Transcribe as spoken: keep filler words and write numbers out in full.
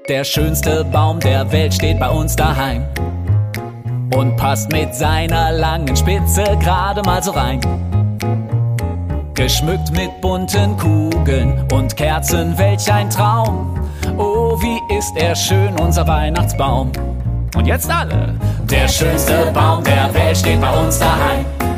Der schönste Baum der Welt steht bei uns daheim und passt mit seiner langen Spitze gerade mal so rein. Geschmückt mit bunten Kugeln und Kerzen, welch ein Traum. Oh, wie ist er schön, unser Weihnachtsbaum. Und jetzt alle. Der schönste Baum der Welt steht bei uns daheim